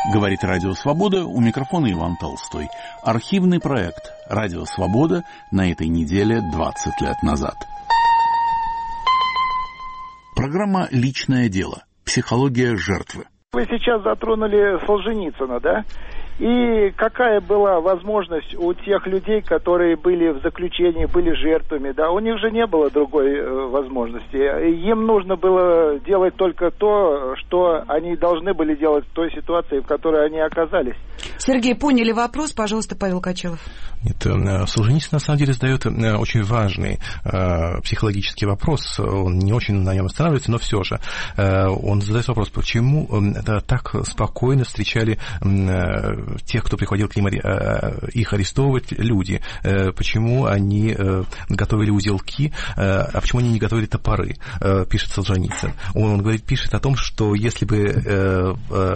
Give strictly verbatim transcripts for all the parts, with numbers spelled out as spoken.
Говорит Радио Свобода, у микрофона Иван Толстой. Архивный проект Радио Свобода на этой неделе двадцать лет назад. Программа «Личное дело. Психология жертвы». Вы сейчас затронули Солженицына, да? И какая была возможность у тех людей, которые были в заключении, были жертвами, да? У них же не было другой э, возможности. Им нужно было делать только то, что они должны были делать в той ситуации, в которой они оказались. Сергей, поняли вопрос? Пожалуйста, Павел Качалов. Нет, Солженицын на самом деле задает очень важный э, психологический вопрос. Он не очень на нем останавливается, но все же. Э, он задает вопрос, почему э, так спокойно встречали э, тех, кто приходил к ним э, их арестовывать, люди. Э, почему они э, готовили узелки, э, а почему они не готовили топоры, э, пишет Солженицын. Он, он говорит, пишет о том, что если бы э,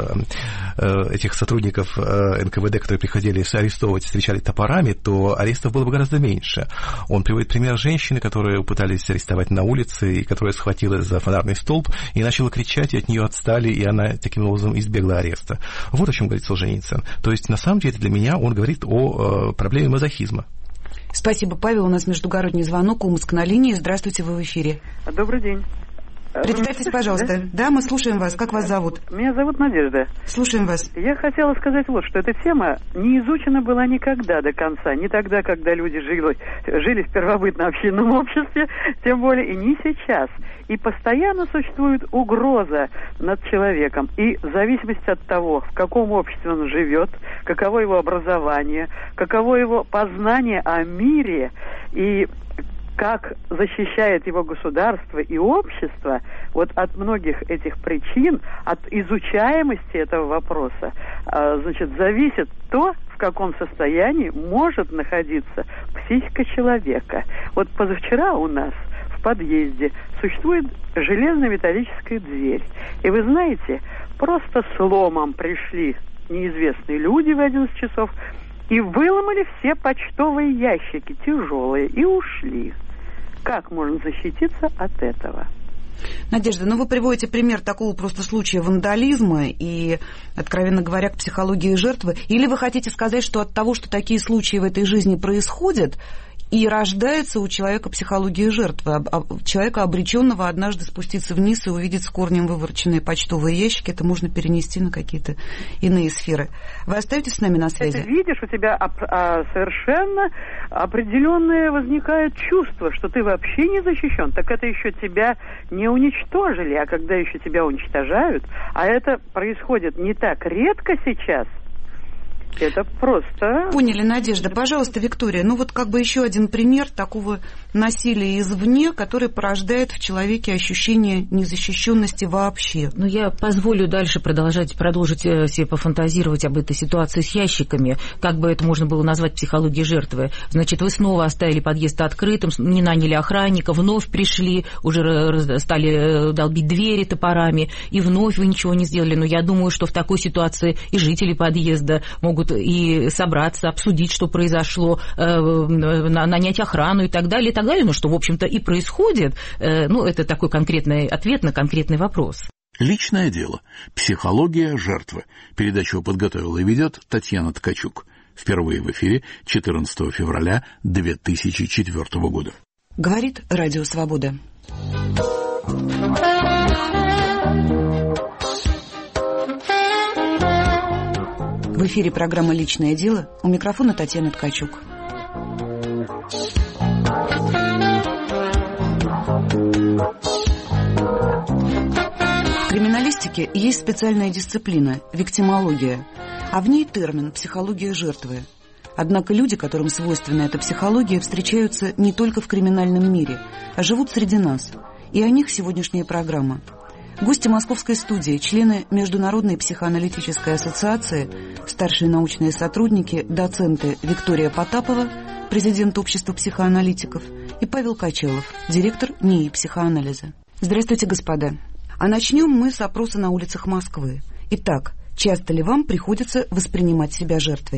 э, этих сотрудников э, эн ка вэ дэ, которые приходили арестовывать, встречали топорами, то арестов было бы гораздо меньше. Он приводит пример женщины, которую пытались арестовать на улице, и которая схватилась за фонарный столб и начала кричать, и от нее отстали, и она таким образом избегла ареста. Вот о чем говорит Солженицын. То есть, на самом деле, для меня он говорит о э, проблеме мазохизма. Спасибо, Павел. У нас междугородний звонок. Омск на линии. Здравствуйте, вы в эфире. Добрый день. Представьтесь, пожалуйста. Да? Да, мы слушаем вас. Как вас зовут? Меня зовут Надежда. Слушаем вас. Я хотела сказать вот, что эта тема не изучена была никогда до конца. Не тогда, когда люди жили, жили в первобытно-общинном обществе, тем более и не сейчас. И постоянно существует угроза над человеком. И в зависимости от того, в каком обществе он живет, каково его образование, каково его познание о мире и как защищает его государство и общество, вот от многих этих причин, от изучаемости этого вопроса, значит, зависит то, в каком состоянии может находиться психика человека. Вот позавчера у нас в подъезде существует железная металлическая дверь. И вы знаете, просто сломом пришли неизвестные люди в одиннадцать часов и выломали все почтовые ящики, тяжелые, и ушли. Как можно защититься от этого? Надежда, ну вы приводите пример такого просто случая вандализма и, откровенно говоря, к психологии жертвы. Или вы хотите сказать, что от того, что такие случаи в этой жизни происходят, и рождается у человека психология жертвы, человека, обреченного однажды спуститься вниз и увидеть с корнем вывороченные почтовые ящики, это можно перенести на какие-то иные сферы. Вы остаетесь с нами на связи? Ты видишь, у тебя совершенно определенное возникает чувство, что ты вообще не защищен. Так это еще тебя не уничтожили, а когда еще тебя уничтожают, а это происходит не так редко сейчас. Это просто... Поняли, Надежда. Пожалуйста, Виктория, ну вот как бы еще один пример такого насилия извне, который порождает в человеке ощущение незащищенности вообще. Ну, я позволю дальше продолжать, продолжить себе пофантазировать об этой ситуации с ящиками. Как бы это можно было назвать психологией жертвы? Значит, вы снова оставили подъезд открытым, не наняли охранника, вновь пришли, уже стали долбить двери топорами, и вновь вы ничего не сделали. Но я думаю, что в такой ситуации и жители подъезда могут и собраться, обсудить, что произошло, нанять охрану и так далее, и так далее, ну, что, в общем-то, и происходит. Ну, это такой конкретный ответ на конкретный вопрос. Личное дело. Психология жертвы. Передачу подготовила и ведет Татьяна Ткачук. Впервые в эфире четырнадцатого февраля две тысячи четвёртого года. Говорит Радио Свобода. В эфире программа «Личное дело». У микрофона Татьяна Ткачук. В криминалистике есть специальная дисциплина – виктимология, а в ней термин «психология жертвы». Однако люди, которым свойственна эта психология, встречаются не только в криминальном мире, а живут среди нас. И о них сегодняшняя программа. Гости московской студии, члены Международной психоаналитической ассоциации, старшие научные сотрудники, доценты Виктория Потапова, президент Общества психоаналитиков, и Павел Качалов, директор НИИ психоанализа. Здравствуйте, господа. А начнем мы с опроса на улицах Москвы. Итак, часто ли вам приходится воспринимать себя жертвой?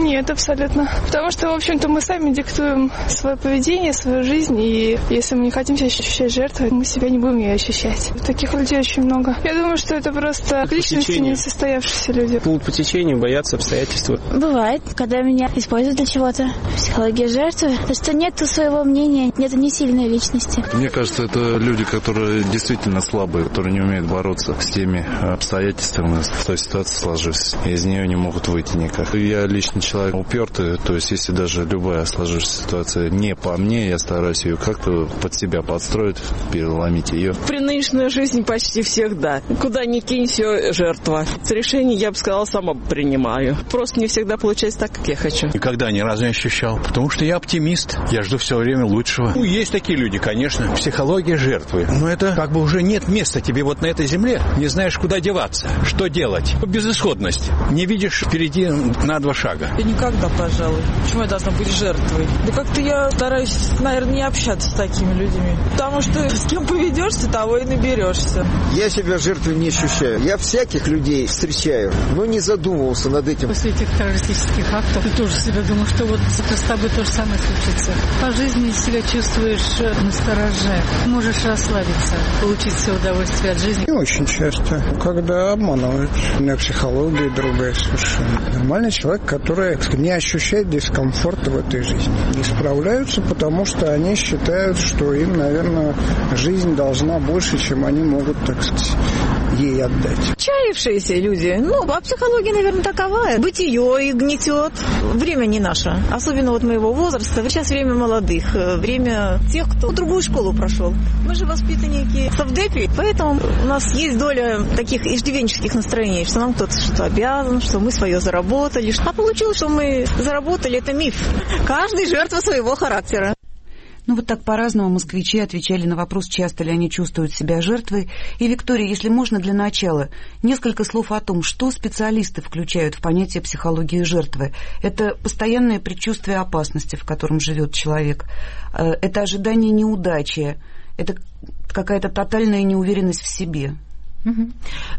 Нет, абсолютно. Потому что, в общем-то, мы сами диктуем свое поведение, свою жизнь, и если мы не хотим себя ощущать жертвой, мы себя не будем ее ощущать. Таких людей очень много. Я думаю, что это просто личности не состоявшиеся люди. Плывут по течению, боятся обстоятельств. Бывает, когда меня используют для чего-то. Психология жертвы. То, что нету своего мнения, нету не сильной личности. Мне кажется, это люди, которые действительно слабые, которые не умеют бороться с теми обстоятельствами, с той ситуацией сложившейся. Из нее не могут выйти никак. Я лично человек упертый, то есть если даже любая сложившаяся ситуация не по мне, я стараюсь ее как-то под себя подстроить, переломить ее. При нынешней жизни почти всех, да. Куда ни кинь, все жертва. Решение, я бы сказала, сама принимаю. Просто не всегда получается так, как я хочу. Никогда ни разу не ощущал, потому что я оптимист. Я жду все время лучшего. Ну, есть такие люди, конечно. Психология жертвы. Но это как бы уже нет места тебе вот на этой земле. Не знаешь, куда деваться, что делать. Безысходность. Не видишь впереди на два шага. Я никогда, пожалуй. Почему я должна быть жертвой? Да как-то я стараюсь, наверное, не общаться с такими людьми. Потому что с кем поведешься, того и наберешься. Я себя жертвой не ощущаю. Я всяких людей встречаю, но не задумывался над этим. После этих террористических актов ты тоже себя думаешь, что вот с тобой то же самое случится. По жизни себя чувствуешь настороже. Можешь расслабиться, получить все удовольствие от жизни. И очень часто, когда обманывают. У меня психология другая совершенно. Нормальный человек, который не ощущает дискомфорта в этой жизни. Не справляются, потому что они считают, что им, наверное, жизнь должна больше, чем они могут, так сказать, ей отдать. Чаявшиеся люди, ну, а психология, наверное, такова. Бытие их гнетет. Время не наше. Особенно вот моего возраста. Сейчас время молодых. Время тех, кто другую школу прошел. Мы же воспитанники совдепи, поэтому у нас есть доля таких иждивенческих настроений, что нам кто-то что-то обязан, что мы свое заработали. А получилось, что мы заработали, это миф. Каждый жертва своего характера. Ну, вот так по-разному москвичи отвечали на вопрос, часто ли они чувствуют себя жертвой. И, Виктория, если можно, для начала, несколько слов о том, что специалисты включают в понятие психологии жертвы. Это постоянное предчувствие опасности, в котором живет человек. Это ожидание неудачи. Это какая-то тотальная неуверенность в себе. Угу.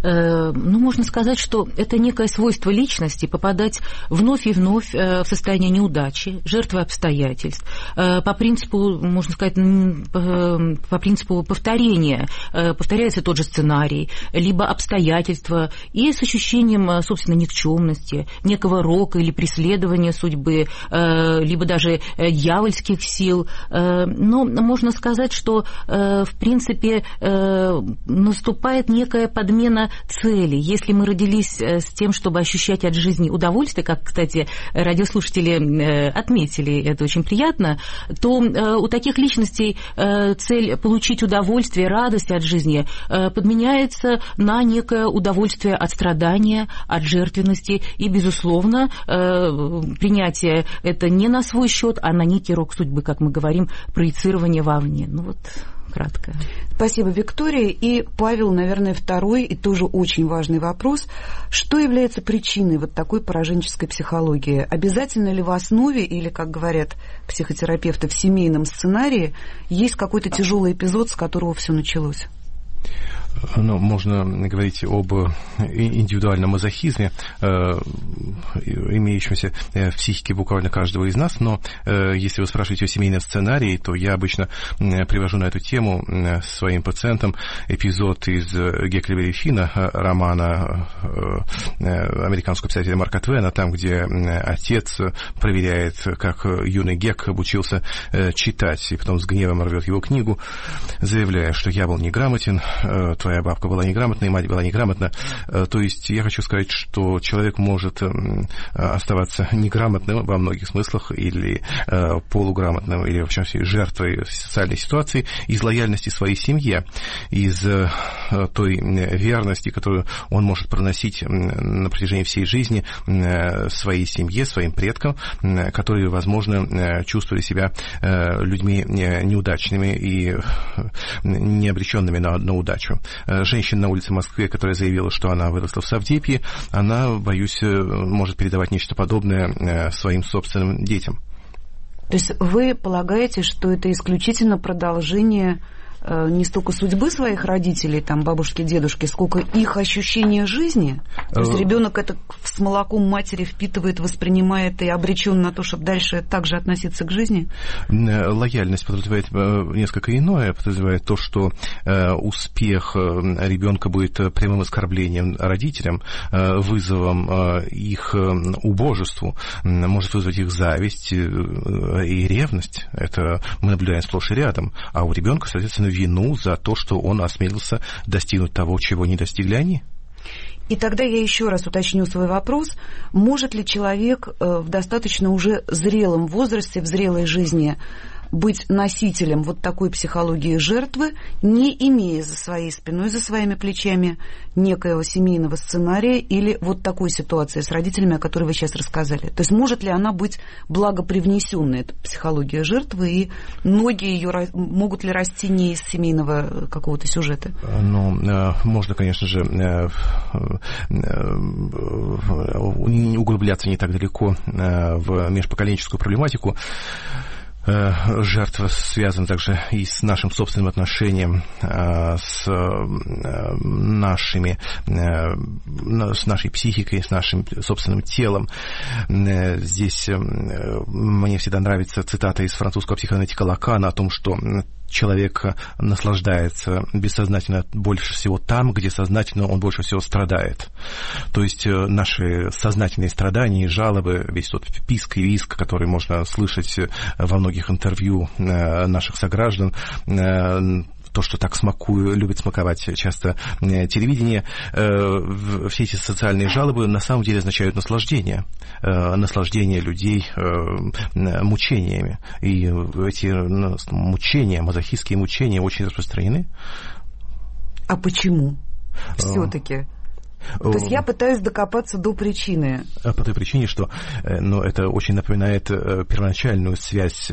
Э, ну, можно сказать, что это некое свойство личности попадать вновь и вновь э, в состояние неудачи, жертвы обстоятельств, э, по принципу, можно сказать, по, по принципу повторения, э, повторяется тот же сценарий, либо обстоятельства, и с ощущением, собственно, никчемности, некого рока или преследования судьбы, э, либо даже э, дьявольских сил. Э, но можно сказать, что, э, в принципе, э, наступает некая подмена цели. Если мы родились с тем, чтобы ощущать от жизни удовольствие, как, кстати, радиослушатели отметили, это очень приятно, то у таких личностей цель получить удовольствие, радость от жизни подменяется на некое удовольствие от страдания, от жертвенности. И, безусловно, принятие это не на свой счет, а на некий рок судьбы, как мы говорим, проецирование вовне. Ну вот... кратко. Спасибо, Виктория. И, Павел, наверное, второй и тоже очень важный вопрос. Что является причиной вот такой пораженческой психологии? Обязательно ли в основе или, как говорят психотерапевты, в семейном сценарии есть какой-то тяжелый эпизод, с которого все началось? Ну, можно говорить об индивидуальном мазохизме, э, имеющемся в психике буквально каждого из нас, но э, если вы спрашиваете о семейном сценарии, то я обычно привожу на эту тему своим пациентам эпизод из Геклиберри Финна, романа э, американского писателя Марка Твена, там, где отец проверяет, как юный Гек обучился э, читать, и потом с гневом рвет его книгу, заявляя, что я был неграмотен, э, твоя бабка была неграмотной, мать была неграмотна. То есть я хочу сказать, что человек может оставаться неграмотным во многих смыслах или полуграмотным, или вообще жертвой социальной ситуации из лояльности своей семье, из той верности, которую он может проносить на протяжении всей жизни своей семье, своим предкам, которые, возможно, чувствовали себя людьми неудачными и не обреченными на, на удачу. Женщина на улице Москвы, которая заявила, что она выросла в совдепе, она, боюсь, может передавать нечто подобное своим собственным детям. То есть вы полагаете, что это исключительно продолжение не столько судьбы своих родителей, там, бабушки, дедушки, сколько их ощущения жизни? То есть ребенок это с молоком матери впитывает, воспринимает и обречен на то, чтобы дальше также относиться к жизни? Лояльность подразумевает несколько иное, подразумевает то, что успех ребенка будет прямым оскорблением родителям, вызовом их убожеству, может вызвать их зависть и ревность. Это мы наблюдаем сплошь и рядом. А у ребенка, соответственно, вину за то, что он осмелился достигнуть того, чего не достигли они. И тогда я еще раз уточню свой вопрос. Может ли человек в достаточно уже зрелом возрасте, в зрелой жизни быть носителем вот такой психологии жертвы, не имея за своей спиной, за своими плечами некоего семейного сценария или вот такой ситуации с родителями, о которой вы сейчас рассказали? То есть может ли она быть благопривнесенной, эта психология жертвы, и ноги ее могут ли расти не из семейного какого-то сюжета? Ну, можно, конечно же, углубляться не так далеко в межпоколенческую проблематику. Жертва связана также и с нашим собственным отношением, с нашими, с нашей психикой, с нашим собственным телом. Здесь мне всегда нравится цитата из французского психоаналитика Лакана о том, что человек наслаждается бессознательно больше всего там, где сознательно он больше всего страдает. То есть наши сознательные страдания и жалобы, весь тот писк и визг, который можно слышать во многих интервью наших сограждан, то, что так смакую, любит смаковать часто телевидение, все эти социальные жалобы на самом деле означают наслаждение, наслаждение людей мучениями. И эти мучения, мазохистские мучения очень распространены. А почему все-таки? То есть я пытаюсь докопаться до причины. По той причине, что ну, это очень напоминает первоначальную связь,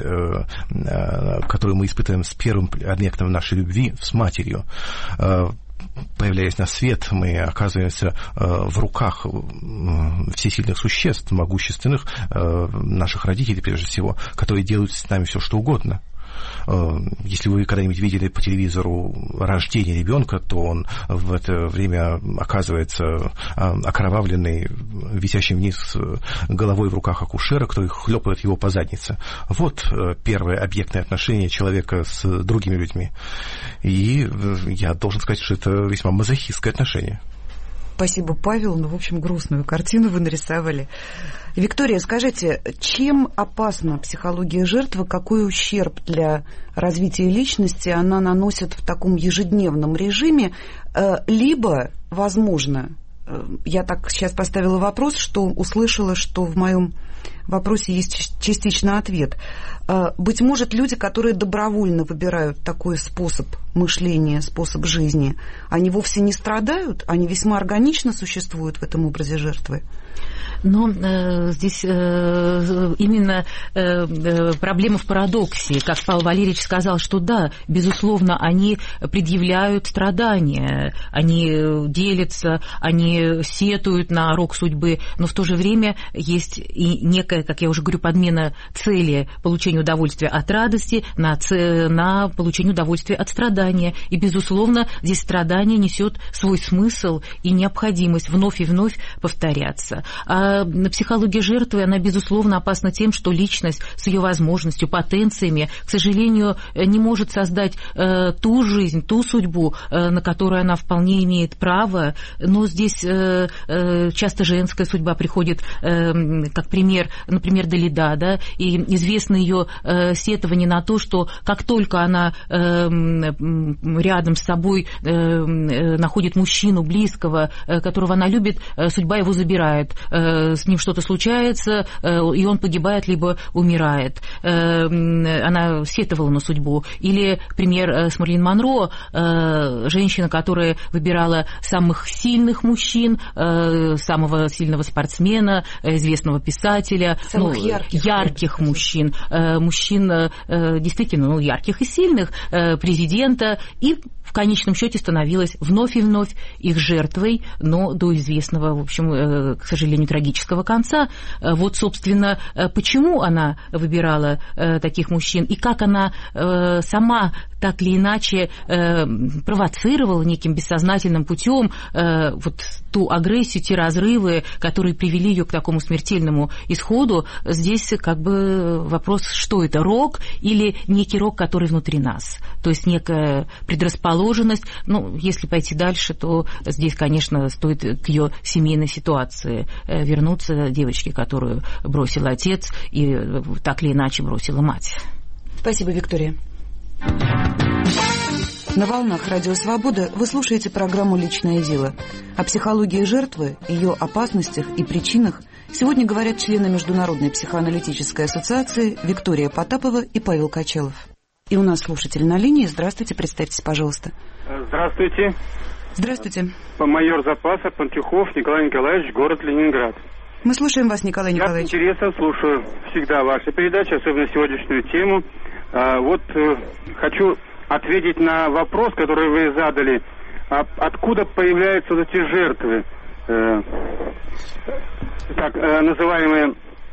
которую мы испытываем с первым объектом нашей любви, с матерью. Появляясь на свет, мы оказываемся в руках всесильных существ, могущественных, наших родителей, прежде всего, которые делают с нами все, что угодно. Если вы когда-нибудь видели по телевизору рождение ребенка, то он в это время оказывается окровавленный, висящим вниз головой в руках акушера, который хлопает его по заднице. Вот первое объектное отношение человека с другими людьми. И я должен сказать, что это весьма мазохистское отношение. Спасибо, Павел. Ну, в общем, грустную картину вы нарисовали. Виктория, скажите, чем опасна психология жертвы, какой ущерб для развития личности она наносит в таком ежедневном режиме? Либо, возможно, я так сейчас поставила вопрос, что услышала, что в моем вопросе есть частично ответ. Быть может, люди, которые добровольно выбирают такой способ мышления, способ жизни, они вовсе не страдают, они весьма органично существуют в этом образе жертвы? Но э, здесь э, именно э, проблема в парадоксе. Как Павел Валерьевич сказал, что да, безусловно, они предъявляют страдания, они делятся, они сетуют на рок судьбы, но в то же время есть и некая, как я уже говорю, подмена цели получения удовольствия от радости на, ц... на получение удовольствия от страдания. И, безусловно, здесь страдание несет свой смысл и необходимость вновь и вновь повторяться. А психология жертвы, она, безусловно, опасна тем, что личность с ее возможностью, потенциями, к сожалению, не может создать э, ту жизнь, ту судьбу, э, на которую она вполне имеет право. Но здесь э, э, часто женская судьба приходит э, как пример, например, Далида, да, и известно ее э, сетование на то, что как только она э, рядом с собой э, э, находит мужчину близкого, э, которого она любит, э, судьба его забирает. Э, с ним что-то случается, и он погибает, либо умирает. Она сетовала на судьбу. Или пример с Мэрилин Монро, женщина, которая выбирала самых сильных мужчин, самого сильного спортсмена, известного писателя, показателя ну, ярких, ярких мужчин, мужчин действительно ну, ярких и сильных, президента, и в конечном счете становилась вновь и вновь их жертвой, но до известного, в общем, к сожалению, трагического конца. Вот, собственно, почему она выбирала таких мужчин и как она сама так или иначе провоцировала неким бессознательным путем вот ту агрессию, те разрывы, которые привели ее к такому смертельному исходу. Здесь как бы вопрос, что это, рок или некий рок, который внутри нас, то есть некая предрасположенность. Ну, если пойти дальше, то здесь, конечно, стоит к ее семейной ситуации вернуться, девочке, которую бросил отец и так или иначе бросила мать. Спасибо, Виктория. На волнах Радио Свобода вы слушаете программу «Личное дело». О психологии жертвы, ее опасностях и причинах сегодня говорят члены Международной психоаналитической ассоциации Виктория Потапова и Павел Качалов. И у нас слушатель на линии. Здравствуйте, представьтесь, пожалуйста. Здравствуйте. Здравствуйте. Майор запаса Пантюхов Николай Николаевич, город Ленинград. Мы слушаем вас, Николай Николаевич. Я с интересом слушаю всегда ваши передачи, особенно сегодняшнюю тему. А, вот э, хочу ответить на вопрос, который вы задали. А, откуда появляются вот эти жертвы, э, так э, называемые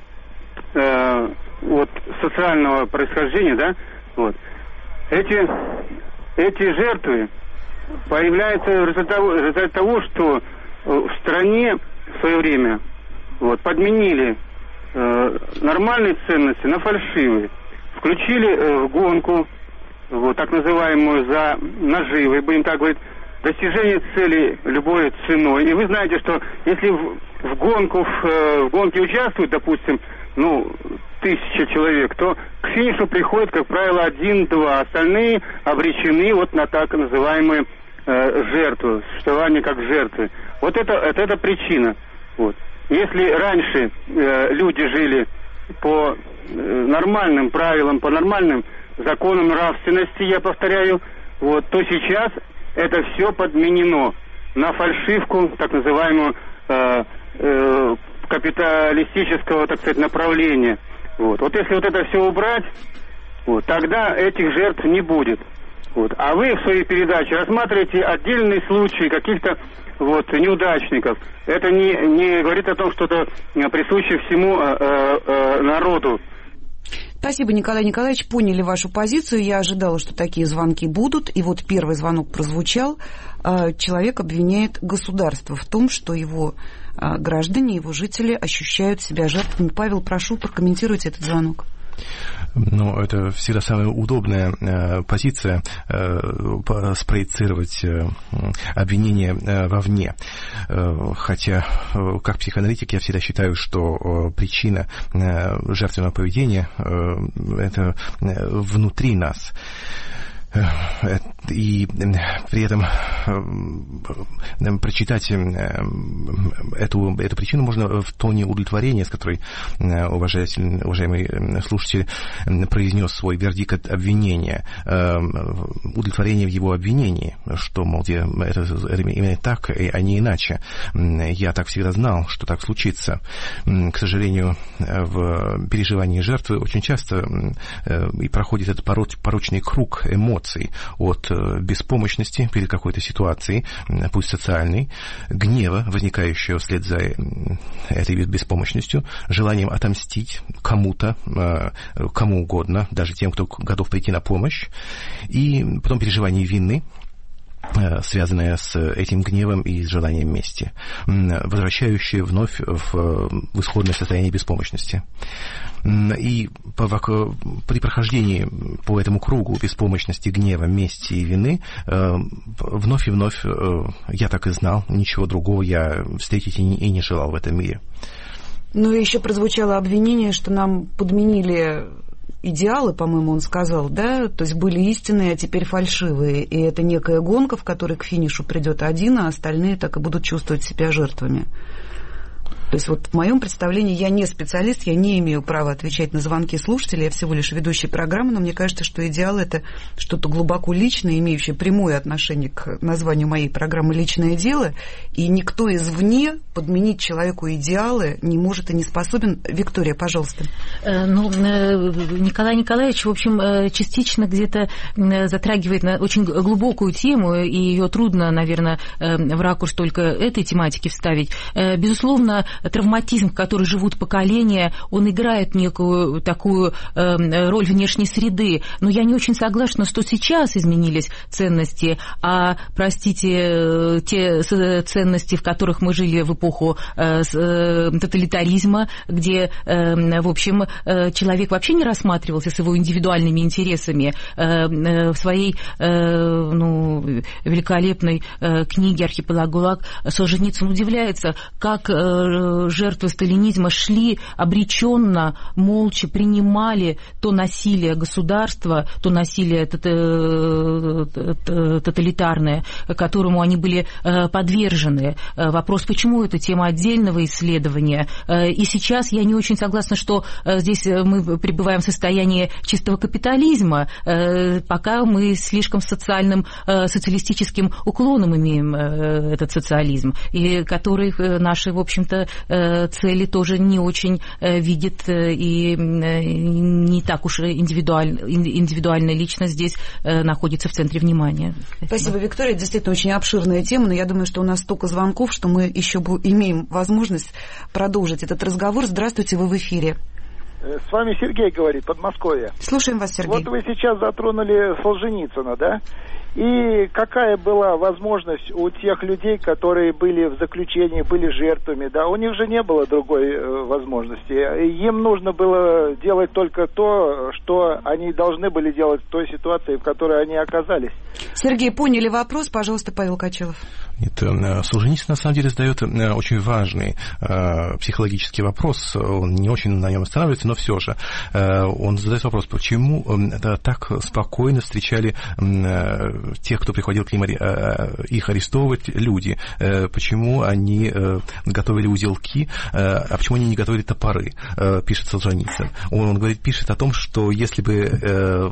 э, вот социального происхождения, да? Вот. Эти, эти жертвы появляются в результате, в результате того, что в стране в свое время вот, подменили э, нормальные ценности на фальшивые. Включили э, в гонку, вот, так называемую, за наживой, будем так говорить, достижение цели любой ценой. И вы знаете, что если в, в гонку, в, в гонке участвуют, допустим, ну, тысяча человек, то к финишу приходит, как правило, один-два. Остальные обречены вот на так называемую э, жертву, существование как жертвы. Вот это, это, это причина. Вот. Если раньше э, люди жили по э, нормальным правилам, по нормальным законам нравственности, я повторяю, вот, то сейчас это все подменено на фальшивку, так называемую э, э, капиталистического, так сказать, направления. Вот. Вот если вот это все убрать, вот, тогда этих жертв не будет. Вот. А вы в своей передаче рассматриваете отдельные случаи каких-то вот, неудачников. Это не, не говорит о том, что это присуще всему э, э, народу. Спасибо, Николай Николаевич, поняли вашу позицию. Я ожидала, что такие звонки будут. И вот первый звонок прозвучал. Человек обвиняет государство в том, что его граждане, его жители ощущают себя жертвами. Павел, прошу, прокомментируйте этот звонок. Ну, это всегда самая удобная э, позиция э, спроецировать э, обвинение э, вовне. Э, хотя, э, как психоаналитик, я всегда считаю, что э, причина э, жертвенного поведения э, это э, внутри нас. И при этом прочитать эту, эту причину можно в тоне удовлетворения, с которой уважаемый слушатель произнес свой вердикт обвинения, удовлетворение в его обвинении, что, мол, это, это именно так, а не иначе. Я так всегда знал, что так случится. К сожалению, в переживании жертвы очень часто и проходит этот порочный круг эмоций, от беспомощности перед какой-то ситуацией, пусть социальной, гнева, возникающего вслед за этой беспомощностью, желанием отомстить кому-то, кому угодно, даже тем, кто готов прийти на помощь, и потом переживание вины, связанное с этим гневом и с желанием мести, возвращающее вновь в, в исходное состояние беспомощности. И по, при прохождении по этому кругу беспомощности, гнева, мести и вины вновь и вновь, я так и знал, ничего другого я встретить и не, и не желал в этом мире. Ну и еще прозвучало обвинение, что нам подменили идеалы, по-моему, он сказал, да, то есть были истинные, а теперь фальшивые, и это некая гонка, в которой к финишу придет один, а остальные так и будут чувствовать себя жертвами. То есть вот в моем представлении я не специалист, я не имею права отвечать на звонки слушателей, я всего лишь ведущий программы, но мне кажется, что идеал — это что-то глубоко личное, имеющее прямое отношение к названию моей программы «Личное дело», и никто извне подменить человеку идеалы не может и не способен. Виктория, пожалуйста. Ну, Николай Николаевич, в общем, частично где-то затрагивает на очень глубокую тему, и ее трудно, наверное, в ракурс только этой тематики вставить. Безусловно, травматизм, в который живут поколения, он играет некую такую роль внешней среды. Но я не очень согласна, что сейчас изменились ценности, а, простите, те ценности, в которых мы жили в эпоху тоталитаризма, где, в общем, человек вообще не рассматривался с его индивидуальными интересами. В своей, ну, великолепной книге «Архипелаг ГУЛАГ» Солженицын удивляется, как жертвы сталинизма шли обреченно, молча принимали то насилие государства, то насилие тоталитарное, которому они были подвержены. Вопрос, почему это тема отдельного исследования. И сейчас я не очень согласна, что здесь мы пребываем в состоянии чистого капитализма, пока мы слишком социальным, социалистическим уклоном имеем этот социализм, и который наши, в общем-то, цели тоже не очень видит, и не так уж индивидуаль, индивидуальная личность здесь находится в центре внимания. Спасибо, Спасибо, Виктория. Действительно, очень обширная тема, но я думаю, что у нас столько звонков, что мы еще имеем возможность продолжить этот разговор. Здравствуйте, вы в эфире. С вами Сергей говорит, Подмосковье. Слушаем вас, Сергей. Вот вы сейчас затронули Солженицына, да? И какая была возможность у тех людей, которые были в заключении, были жертвами, да? У них же не было другой э, возможности. Им нужно было делать только то, что они должны были делать в той ситуации, в которой они оказались. Сергей, поняли вопрос? Пожалуйста, Павел Качалов. Нет, Солженицын на самом деле задает очень важный э, психологический вопрос. Он не очень на нем останавливается, но все же. Э, он задает вопрос, почему э, так спокойно встречали э, тех, кто приходил к ним э, их арестовывать, люди. Э, почему они э, готовили узелки, э, а почему они не готовили топоры, э, пишет Солженицын. Он, он говорит, пишет о том, что если бы э,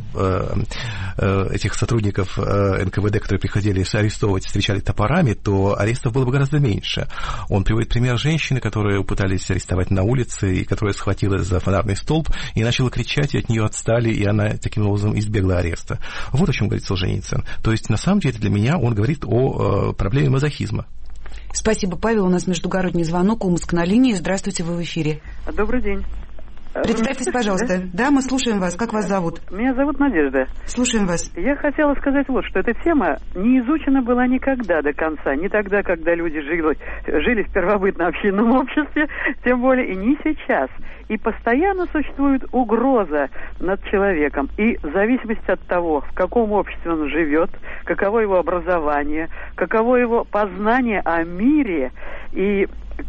э, этих сотрудников э, эн ка вэ дэ, которые приходили арестовывать, встречали топорами, то арестов было бы гораздо меньше. Он приводит пример женщины, которую пытались арестовать на улице, и которая схватилась за фонарный столб и начала кричать, и от нее отстали, и она таким образом избегла ареста. Вот о чем говорит Солженицын. То есть, на самом деле, для меня он говорит о э, проблеме мазохизма. Спасибо, Павел. У нас междугородний звонок. Омск на линии. Здравствуйте, вы в эфире. Добрый день. Представьтесь, пожалуйста. Да? да, мы слушаем вас. Как вас зовут? Меня зовут Надежда. Слушаем вас. Я хотела сказать вот, что эта тема не изучена была никогда до конца. Не тогда, когда люди жили, жили в первобытно-общинном обществе, тем более и не сейчас. И постоянно существует угроза над человеком. И в зависимости от того, в каком обществе он живет, каково его образование, каково его познание о мире и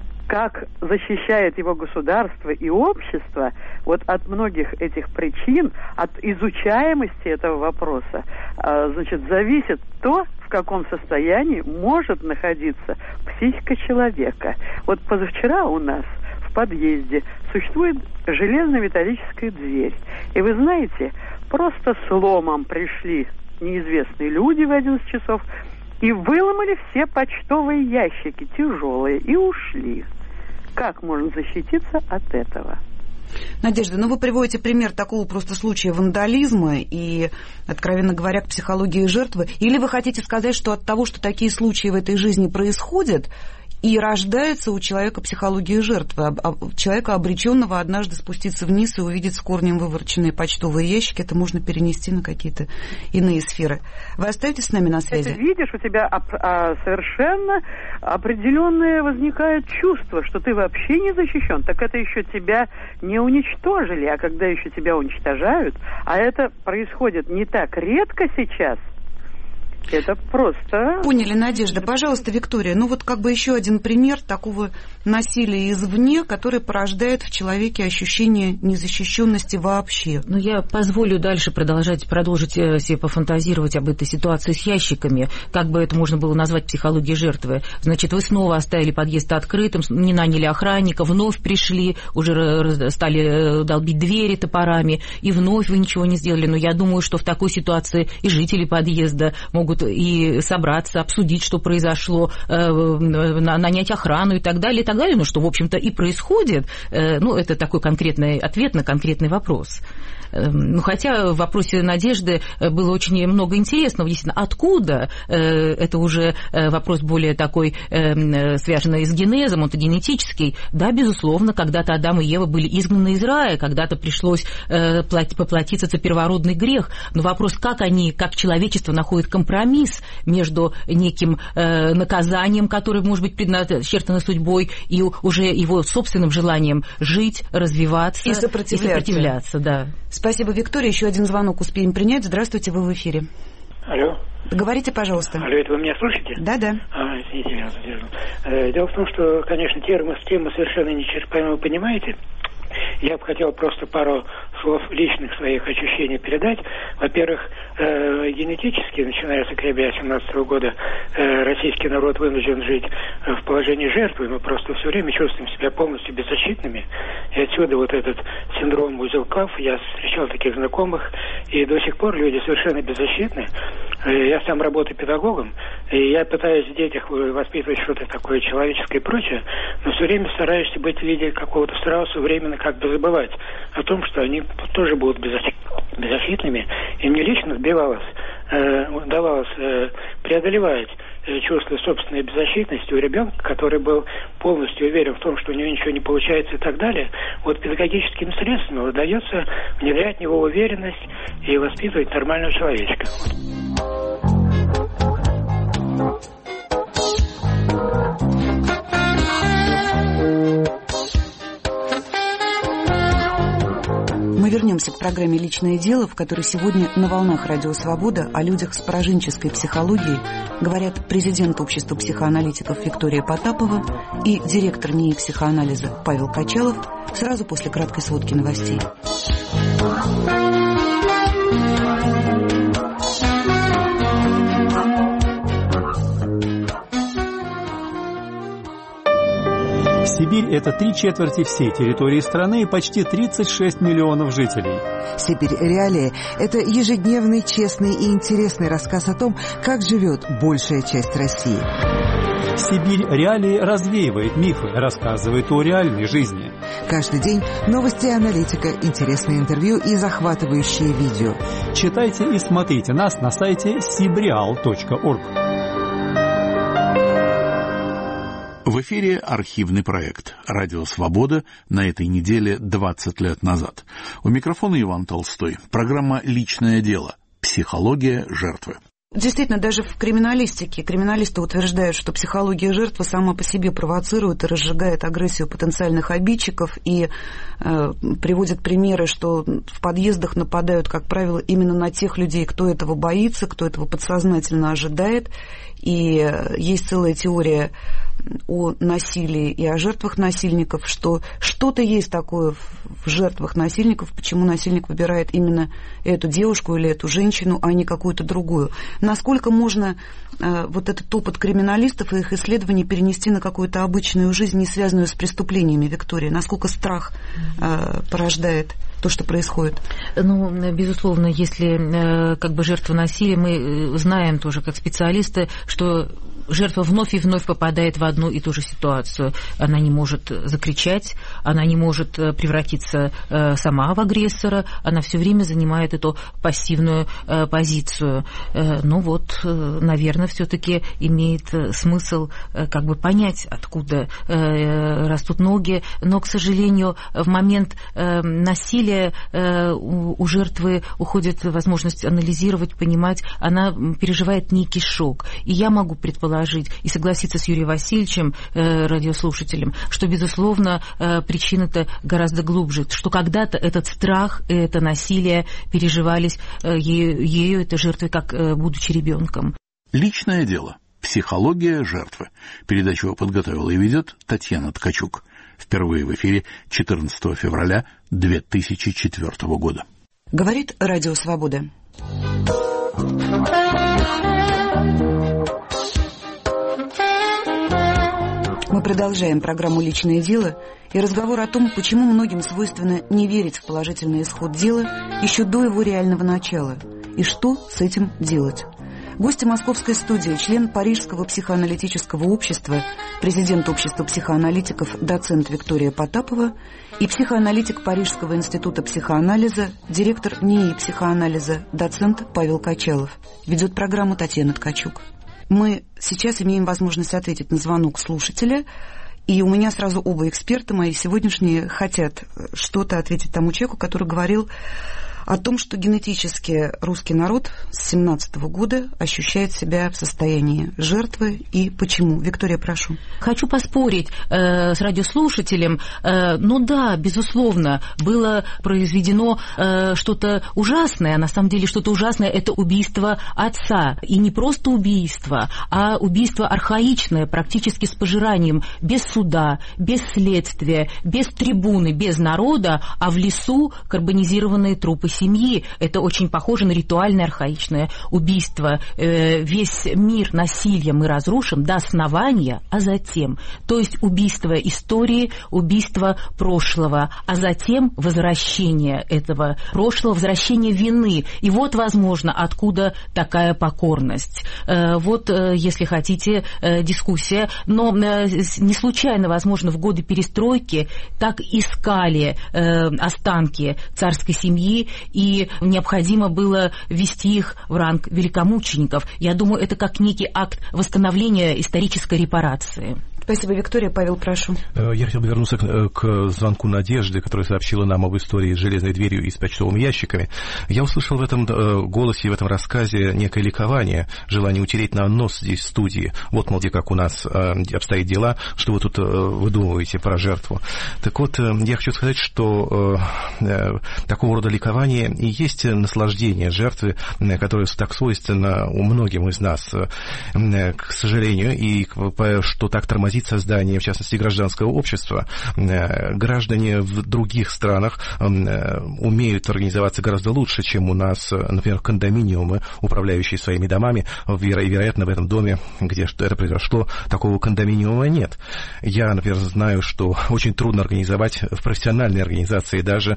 как защищает его государство и общество, вот от многих этих причин, от изучаемости этого вопроса, значит, зависит то, в каком состоянии может находиться психика человека. Вот позавчера у нас в подъезде существует железно-металлическая дверь. И вы знаете, просто с ломом пришли неизвестные люди в одиннадцать часов и выломали все почтовые ящики, тяжелые, и ушли. Как можно защититься от этого? Надежда, ну вы приводите пример такого просто случая вандализма и, откровенно говоря, к психологии жертвы. Или вы хотите сказать, что от того, что такие случаи в этой жизни происходят, и рождается у человека психология жертвы, человека, обреченного однажды спуститься вниз и увидеть с корнем вывороченные почтовые ящики, это можно перенести на какие-то иные сферы. Вы остаетесь с нами на связи? Ты видишь, у тебя совершенно определенное возникает чувство, что ты вообще не защищен. Так это еще тебя не уничтожили, а когда еще тебя уничтожают, а это происходит не так редко сейчас, Это просто... Поняли, Надежда. Пожалуйста, Виктория, ну вот как бы еще один пример такого насилия извне, которое порождает в человеке ощущение незащищенности вообще. Ну, я позволю дальше продолжать, продолжить себе пофантазировать об этой ситуации с ящиками, как бы это можно было назвать психологией жертвы. Значит, вы снова оставили подъезд открытым, не наняли охранника, вновь пришли, уже стали долбить двери топорами, и вновь вы ничего не сделали. Но я думаю, что в такой ситуации и жители подъезда могут и собраться, обсудить, что произошло, нанять охрану и так далее, и так далее, ну, что, в общем-то, и происходит. Ну, это такой конкретный ответ на конкретный вопрос. Ну, хотя в вопросе Надежды было очень много интересного. Действительно, откуда? Это уже вопрос более такой, связанный с генезом, он-то генетический. Да, безусловно, когда-то Адам и Ева были изгнаны из рая, когда-то пришлось поплатиться за первородный грех. Но вопрос, как они, как человечество находит компромисс между неким наказанием, которое может быть предначертано судьбой, и уже его собственным желанием жить, развиваться и сопротивляться. И сопротивляться, да. Спасибо, Виктория. Еще один звонок успеем принять. Здравствуйте, вы в эфире. Алло. Говорите, пожалуйста. Алло, это вы меня слышите? Да, да. А, извините, я задержу. Дело в том, что, конечно, тему, тему совершенно неисчерпаемо понимаете. Я бы хотел просто пару слов личных своих ощущений передать. Во-первых, э, генетически, начиная с октября семнадцатого года, э, российский народ вынужден жить в положении жертвы. Мы просто все время чувствуем себя полностью беззащитными. И отсюда вот этот синдром узелков. Я встречал таких знакомых, и до сих пор люди совершенно беззащитны. Э, я сам работаю педагогом, и я пытаюсь в детях воспитывать что-то такое человеческое и прочее, но все время стараешься быть в виде какого-то страуса, временно как бы забывать о том, что они тоже будут беззащитными. И мне лично сбивалось, э, удавалось э, преодолевать э, чувство собственной беззащитности у ребенка, который был полностью уверен в том, что у него ничего не получается и так далее. Вот педагогическими средствами удается внедрять в него уверенность и воспитывать нормального человечка. Мы вернемся к программе «Личное дело», в которой сегодня на волнах Радио Свобода о людях с пораженческой психологией говорят президент Общества психоаналитиков Виктория Потапова и директор НИИ психоанализа Павел Качалов сразу после краткой сводки новостей. Сибирь – это три четверти всей территории страны и почти тридцать шесть миллионов жителей. Сибирь реалии – это ежедневный, честный и интересный рассказ о том, как живет большая часть России. Сибирь реалии развеивает мифы, рассказывает о реальной жизни. Каждый день новости и аналитика, интересные интервью и захватывающие видео. Читайте и смотрите нас на сайте сибреал точка орг. В эфире архивный проект «Радио Свобода» на этой неделе двадцать лет назад. У микрофона Иван Толстой. Программа «Личное дело. Психология жертвы». Действительно, даже в криминалистике криминалисты утверждают, что психология жертвы сама по себе провоцирует и разжигает агрессию потенциальных обидчиков, и э, приводят примеры, что в подъездах нападают, как правило, именно на тех людей, кто этого боится, кто этого подсознательно ожидает. И есть целая теория о насилии и о жертвах насильников, что что-то есть такое в жертвах насильников, почему насильник выбирает именно эту девушку или эту женщину, а не какую-то другую. Насколько можно э, вот этот опыт криминалистов и их исследований перенести на какую-то обычную жизнь, не связанную с преступлениями, Виктория? Насколько страх э, порождает то, что происходит? Ну, безусловно, если э, как бы жертва насилия, мы знаем тоже как специалисты, что жертва вновь и вновь попадает в одну и ту же ситуацию. Она не может закричать, она не может превратиться э, сама в агрессора, она все время занимает эту пассивную э, позицию. Э, ну вот, э, наверное, все-таки имеет смысл э, как бы понять, откуда э, растут ноги, но, к сожалению, в момент э, насилия э, у, у жертвы уходит возможность анализировать, понимать, она переживает некий шок. И я могу предположить, и согласиться с Юрием Васильевичем, э, радиослушателем, что, безусловно, э, причина-то гораздо глубже, что когда-то этот страх, это насилие переживались э, ею, ею, этой жертвой, как э, будучи ребенком. Личное дело. Психология жертвы. Передачу подготовила и ведет Татьяна Ткачук. Впервые в эфире четырнадцатого февраля две тысячи четвёртого года. Говорит Радио Свобода. Мы продолжаем программу «Личное дело» и разговор о том, почему многим свойственно не верить в положительный исход дела еще до его реального начала, и что с этим делать. Гости московской студии, член Парижского психоаналитического общества, президент общества психоаналитиков, доцент Виктория Потапова и психоаналитик Парижского института психоанализа, директор НИИ психоанализа, доцент Павел Качалов. Ведет программу Татьяна Ткачук. Мы сейчас имеем возможность ответить на звонок слушателя, и у меня сразу оба эксперта мои сегодняшние хотят что-то ответить тому человеку, который говорил о том, что генетически русский народ с семнадцатого года ощущает себя в состоянии жертвы, и почему. Виктория, прошу. Хочу поспорить э, с радиослушателем. Э, ну да, безусловно, было произведено э, что-то ужасное, а на самом деле что-то ужасное – это убийство отца. И не просто убийство, а убийство архаичное, практически с пожиранием, без суда, без следствия, без трибуны, без народа, а в лесу карбонизированные трупы семьи. Это очень похоже на ритуальное архаичное убийство. Э, весь мир насилия мы разрушим до основания, а затем. То есть убийство истории, убийство прошлого, а затем возвращение этого прошлого, возвращение вины. И вот, возможно, откуда такая покорность. Э, вот, э, если хотите, э, дискуссия. Но э, не случайно, возможно, в годы перестройки так искали э, останки царской семьи, и необходимо было ввести их в ранг великомучеников. Я думаю, это как некий акт восстановления исторической репарации. Спасибо, Виктория. Павел, прошу. Я хотел бы вернуться к, к звонку Надежды, которая сообщила нам об истории с железной дверью и с почтовыми ящиками. Я услышал в этом голосе, в этом рассказе некое ликование, желание утереть нам нос здесь в студии. Вот, мол, как у нас обстоят дела, что вы тут выдумываете про жертву. Так вот, я хочу сказать, что такого рода ликование и есть наслаждение жертвы, которое так свойственно у многим из нас, к сожалению, и что так тормозит создание, в частности, гражданского общества. Граждане в других странах умеют организоваться гораздо лучше, чем у нас, например, кондоминиумы, управляющие своими домами. Вероятно, в этом доме, где это произошло, такого кондоминиума нет. Я, например, знаю, что очень трудно организовать в профессиональной организации даже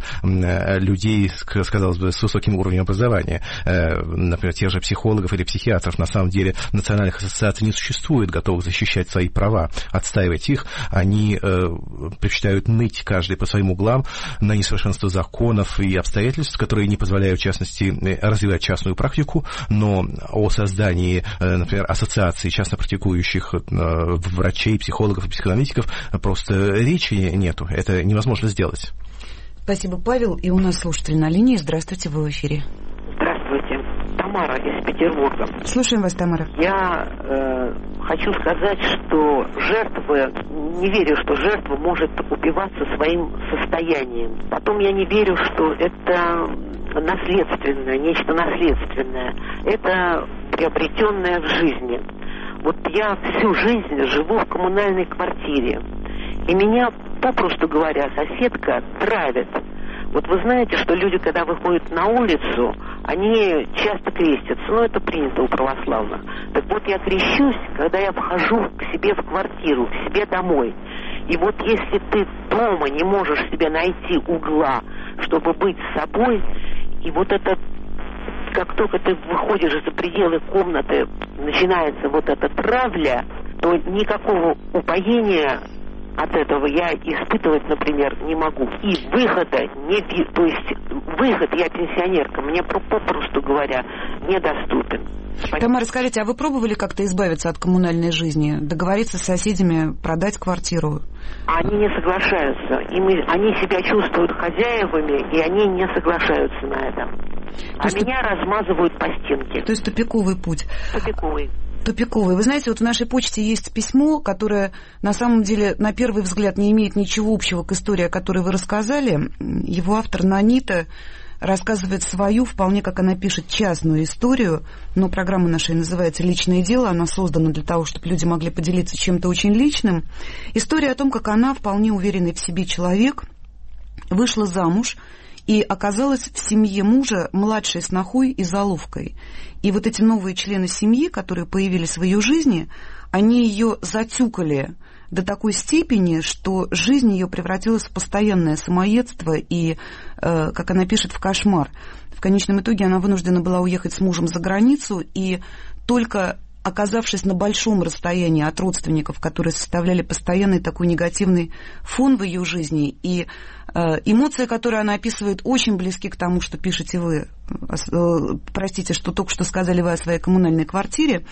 людей, казалось бы, с высоким уровнем образования. Например, тех же психологов или психиатров. На самом деле, национальных ассоциаций не существует, готовых защищать свои права, отстаивать их. Они э, предпочитают ныть каждый по своим углам на несовершенство законов и обстоятельств, которые не позволяют, в частности, развивать частную практику, но о создании, э, например, ассоциаций частно практикующих э, врачей, психологов и психоаналитиков просто речи нету. Это невозможно сделать. Спасибо, Павел. И у нас слушатель на линии. Здравствуйте, вы в эфире. Здравствуйте. Тамара из Петербурга. Слушаем вас, Тамара. Я э, хочу сказать, что жертва, не верю, что жертва может убиваться своим состоянием. Потом я не верю, что это наследственное, нечто наследственное. Это приобретенное в жизни. Вот я всю жизнь живу в коммунальной квартире. И меня, попросту говоря, соседка травит. Вот вы знаете, что люди, когда выходят на улицу, они часто крестятся. Ну, это принято у православных. Так вот, я крещусь, когда я вхожу к себе в квартиру, к себе домой. И вот если ты дома не можешь себе найти угла, чтобы быть собой, и вот это, как только ты выходишь за пределы комнаты, начинается вот эта травля, то никакого упоения от этого я испытывать, например, не могу. И выхода не... То есть выход, я пенсионерка, мне попросту говоря, недоступен. Тамара, скажите, а вы пробовали как-то избавиться от коммунальной жизни? Договориться с соседями, продать квартиру? Они не соглашаются. И мы, они себя чувствуют хозяевами, и они не соглашаются на это. А меня туп... размазывают по стенке. То есть тупиковый путь. Тупиковый. Тупиковый. Вы знаете, вот в нашей почте есть письмо, которое на самом деле на первый взгляд не имеет ничего общего к истории, о которой вы рассказали. Его автор Нанита рассказывает свою, вполне, как она пишет, частную историю, но программа наша называется «Личное дело», она создана для того, чтобы люди могли поделиться чем-то очень личным. История о том, как она, вполне уверенный в себе человек, вышла замуж и оказалась в семье мужа младшей снохой и заловкой. И вот эти новые члены семьи, которые появились в ее жизни, они ее затюкали до такой степени, что жизнь ее превратилась в постоянное самоедство и, э, как она пишет, в кошмар. В конечном итоге она вынуждена была уехать с мужем за границу, и только оказавшись на большом расстоянии от родственников, которые составляли постоянный такой негативный фон в ее жизни, и э, эмоции, которые она описывает, очень близки к тому, что пишете вы, э, простите, что только что сказали вы о своей коммунальной квартире.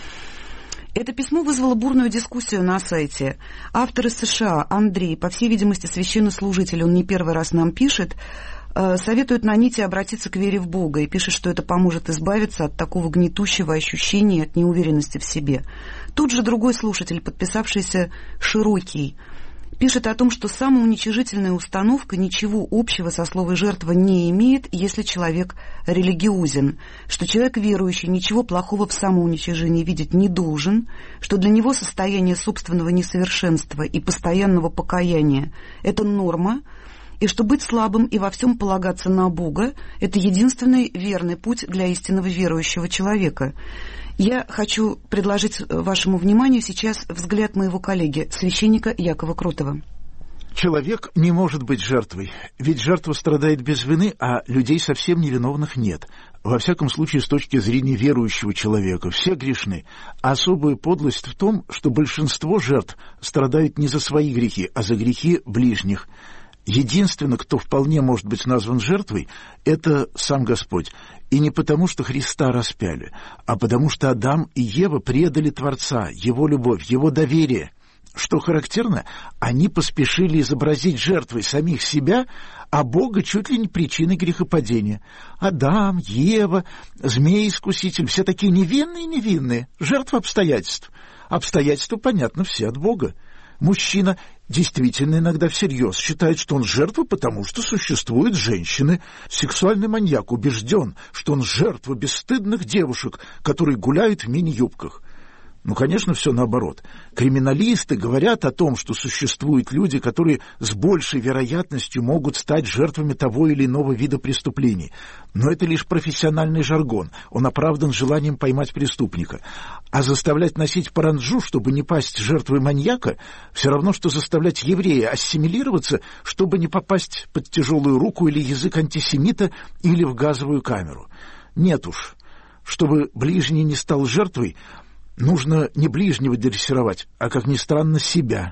Это письмо вызвало бурную дискуссию на сайте. Автор из США, Андрей, по всей видимости, священнослужитель, он не первый раз нам пишет, советует Наните обратиться к вере в Бога и пишет, что это поможет избавиться от такого гнетущего ощущения, от неуверенности в себе. Тут же другой слушатель, подписавшийся Широкий, пишет о том, что самоуничижительная установка ничего общего со словом «жертва» не имеет, если человек религиозен, что человек верующий ничего плохого в самоуничижении видеть не должен, что для него состояние собственного несовершенства и постоянного покаяния – это норма, и что быть слабым и во всем полагаться на Бога – это единственный верный путь для истинного верующего человека. Я хочу предложить вашему вниманию сейчас взгляд моего коллеги, священника Якова Кротова. Человек не может быть жертвой, ведь жертва страдает без вины, а людей совсем невиновных нет. Во всяком случае, с точки зрения верующего человека, все грешны. Особая подлость в том, что большинство жертв страдают не за свои грехи, а за грехи ближних. Единственный, кто вполне может быть назван жертвой, это сам Господь. И не потому, что Христа распяли, а потому, что Адам и Ева предали Творца, Его любовь, Его доверие. Что характерно, они поспешили изобразить жертвой самих себя, а Бога чуть ли не причиной грехопадения. Адам, Ева, змей-искуситель, все такие невинные-невинные, жертвы обстоятельств. Обстоятельства, понятно, все от Бога. Мужчина действительно иногда всерьез считает, что он жертва, потому что существуют женщины. Сексуальный маньяк убежден, что он жертва бесстыдных девушек, которые гуляют в мини-юбках. Ну, конечно, все наоборот. Криминалисты говорят о том, что существуют люди, которые с большей вероятностью могут стать жертвами того или иного вида преступлений. Но это лишь профессиональный жаргон. Он оправдан желанием поймать преступника. А заставлять носить паранджу, чтобы не пасть жертвой маньяка, все равно, что заставлять еврея ассимилироваться, чтобы не попасть под тяжелую руку или язык антисемита или в газовую камеру. Нет уж. Чтобы ближний не стал жертвой, нужно не ближнего дрессировать, а, как ни странно, себя.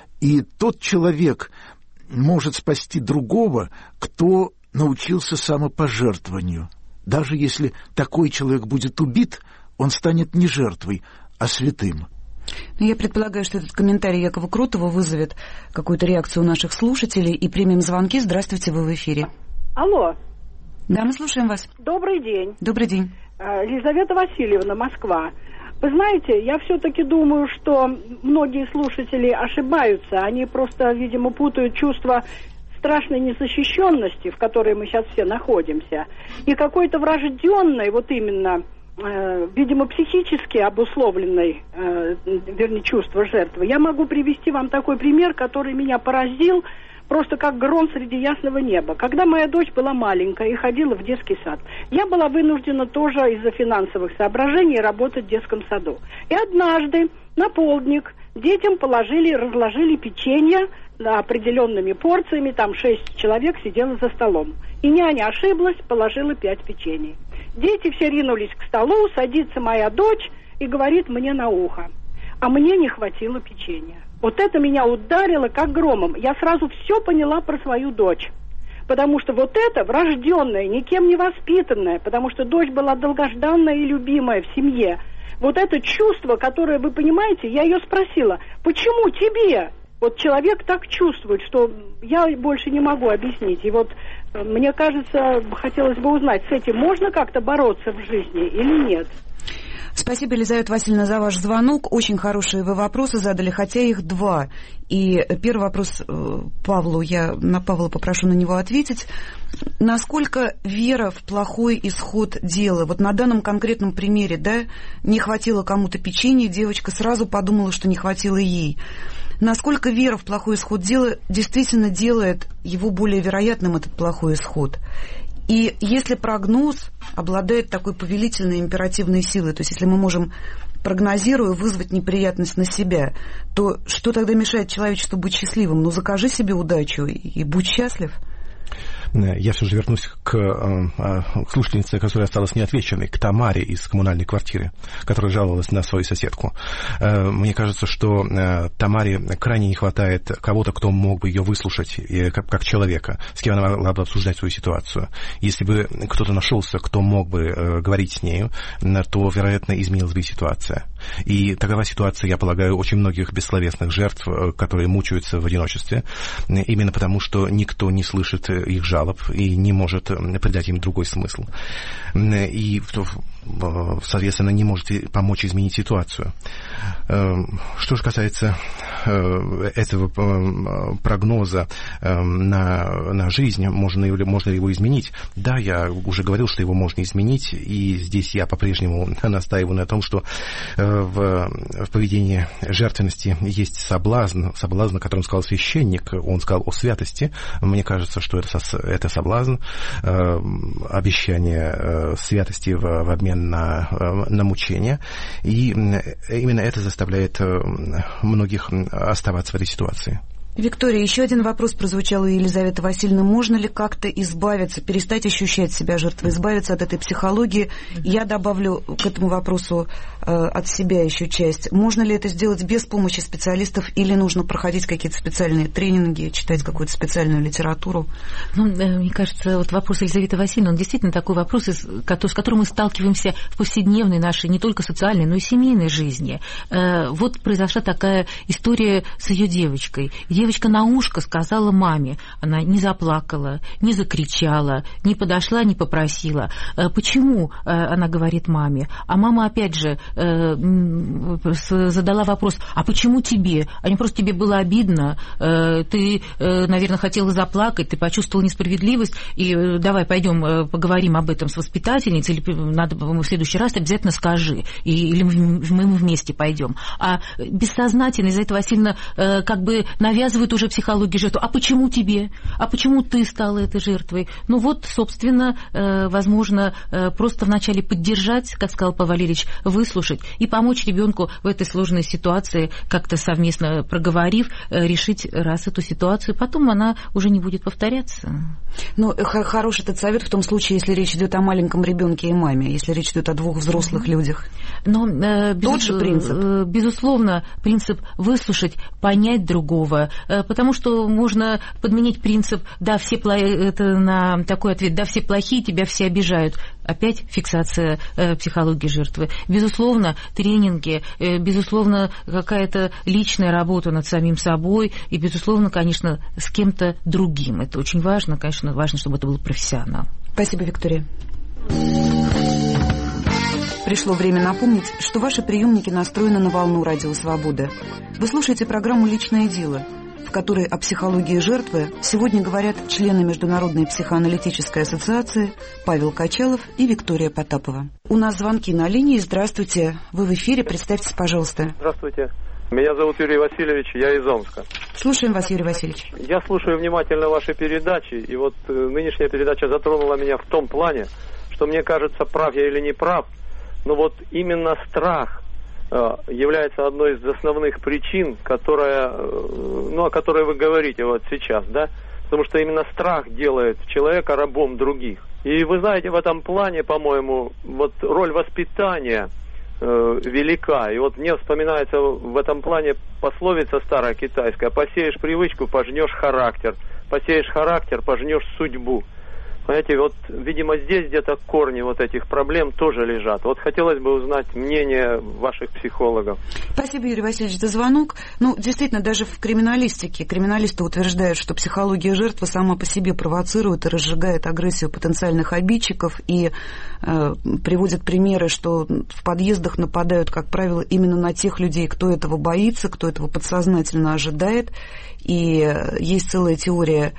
И тот человек может спасти другого, кто научился самопожертвованию. Даже если такой человек будет убит, он станет не жертвой, а святым. Я предполагаю, что этот комментарий Якова Кротова вызовет какую-то реакцию у наших слушателей. И примем звонки. Здравствуйте, вы в эфире. Алло. Да, мы слушаем вас. Добрый день. Добрый день. Елизавета Васильевна, Москва. Вы знаете, я все-таки думаю, что многие слушатели ошибаются. Они просто, видимо, путают чувство страшной незащищенности, в которой мы сейчас все находимся, и какой-то врожденной, вот именно, э, видимо, психически обусловленной, э, вернее, чувство жертвы. Я могу привести вам такой пример, который меня поразил просто как гром среди ясного неба. Когда моя дочь была маленькая и ходила в детский сад, я была вынуждена тоже из-за финансовых соображений работать в детском саду. И однажды на полдник детям положили, разложили печенье определенными порциями, там шесть человек сидело за столом. И няня ошиблась, положила пять печений. Дети все ринулись к столу, садится моя дочь и говорит мне на ухо: а мне не хватило печенья. Вот это меня ударило как громом. Я сразу все поняла про свою дочь. Потому что вот это врожденное, никем не воспитанное, потому что дочь была долгожданная и любимая в семье. Вот это чувство, которое, вы понимаете, я ее спросила: почему тебе? Вот человек так чувствует, что я больше не могу объяснить. И вот мне кажется, хотелось бы узнать, с этим можно как-то бороться в жизни или нет? Спасибо, Елизавета Васильевна, за ваш звонок. Очень хорошие вы вопросы задали, хотя их два. И первый вопрос Павлу, я на Павла попрошу на него ответить. Насколько вера в плохой исход дела? Вот на данном конкретном примере, да, не хватило кому-то печенья, девочка сразу подумала, что не хватило ей. Насколько вера в плохой исход дела действительно делает его более вероятным, этот плохой исход? И если прогноз обладает такой повелительной императивной силой, то есть если мы можем, прогнозируя, вызвать неприятность на себя, то что тогда мешает человечеству быть счастливым? Ну, закажи себе удачу и будь счастлив. Я все же вернусь к, к слушательнице, которая осталась неотвеченной, к Тамаре из коммунальной квартиры, которая жаловалась на свою соседку. Мне кажется, что Тамаре крайне не хватает кого-то, кто мог бы ее выслушать как, как человека, с кем она могла бы обсуждать свою ситуацию. Если бы кто-то нашелся, кто мог бы говорить с нею, то, вероятно, изменилась бы ситуация. И такова ситуация, я полагаю, очень многих бессловесных жертв, которые мучаются в одиночестве, именно потому, что никто не слышит их жалоб и не может придать им другой смысл. И, соответственно, не может помочь изменить ситуацию. Что же касается этого прогноза на, на жизнь, можно, можно ли его изменить? Да, я уже говорил, что его можно изменить, и здесь я по-прежнему настаиваю на том, что в, в поведении жертвенности есть соблазн, соблазн, о котором сказал священник, он сказал о святости. Мне кажется, что это, это соблазн, обещание святости в, в обмен на, на мучение, и именно это заставляет многих оставаться в этой ситуации. Виктория, еще один вопрос прозвучал у Елизаветы Васильевны. Можно ли как-то избавиться, перестать ощущать себя жертвой, избавиться от этой психологии? Я добавлю к этому вопросу э, от себя еще часть. Можно ли это сделать без помощи специалистов или нужно проходить какие-то специальные тренинги, читать какую-то специальную литературу? Ну, мне кажется, вот вопрос Елизаветы Васильевны, он действительно такой вопрос, с которым мы сталкиваемся в повседневной нашей, не только социальной, но и семейной жизни. Э, вот произошла такая история с ее девочкой. Девочка на ушко сказала маме. Она не заплакала, не закричала, не подошла, не попросила. Почему она говорит маме? А мама опять же задала вопрос, а почему тебе? А не просто тебе было обидно, ты, наверное, хотела заплакать, ты почувствовала несправедливость, и давай пойдем поговорим об этом с воспитательницей, или надо в следующий раз обязательно скажи, или мы вместе пойдем. А бессознательно Елизавета Васильевна как бы навязывает уже психологию жертвы. А почему тебе? А почему ты стала этой жертвой? Ну вот, собственно, возможно, просто вначале поддержать, как сказал Павел Валерьевич, выслушать и помочь ребенку в этой сложной ситуации, как-то совместно проговорив, решить раз эту ситуацию, потом она уже не будет повторяться. Ну, хороший этот совет в том случае, если речь идет о маленьком ребенке и маме, если речь идет о двух взрослых mm-hmm. людях. Но, э, без, Тот же принцип. Э, безусловно, принцип выслушать, понять другого, э, потому что можно подменить принцип, да, все это на такой ответ, да, все плохие, тебя все обижают. Опять фиксация э, психологии жертвы. Безусловно, тренинги, э, безусловно, какая-то личная работа над самим собой и, безусловно, конечно, с кем-то другим. Это очень важно, конечно, важно, чтобы это был профессионал. Спасибо, Виктория. Пришло время напомнить, что ваши приемники настроены на волну Радио Свобода. Вы слушаете программу «Личное дело», в которой о психологии жертвы сегодня говорят члены Международной психоаналитической ассоциации Павел Качалов и Виктория Потапова. У нас звонки на линии. Здравствуйте. Вы в эфире. Представьтесь, пожалуйста. Здравствуйте. Меня зовут Юрий Васильевич, я из Омска. Слушаем вас, Юрий Васильевич. Я слушаю внимательно ваши передачи, и вот э, нынешняя передача затронула меня в том плане, что мне кажется, прав я или не прав, но вот именно страх э, является одной из основных причин, которая, э, ну, о которой вы говорите вот сейчас, да, потому что именно страх делает человека рабом других. И вы знаете, в этом плане, по-моему, вот роль воспитания велика. И вот мне вспоминается в этом плане пословица старая китайская: посеешь привычку, пожнешь характер, посеешь характер, пожнешь судьбу. Понимаете, вот, видимо, здесь где-то корни вот этих проблем тоже лежат. Вот хотелось бы узнать мнение ваших психологов. Спасибо, Юрий Васильевич, за звонок. Ну, действительно, даже в криминалистике криминалисты утверждают, что психология жертвы сама по себе провоцирует и разжигает агрессию потенциальных обидчиков, и э, приводят примеры, что в подъездах нападают, как правило, именно на тех людей, кто этого боится, кто этого подсознательно ожидает. И есть целая теория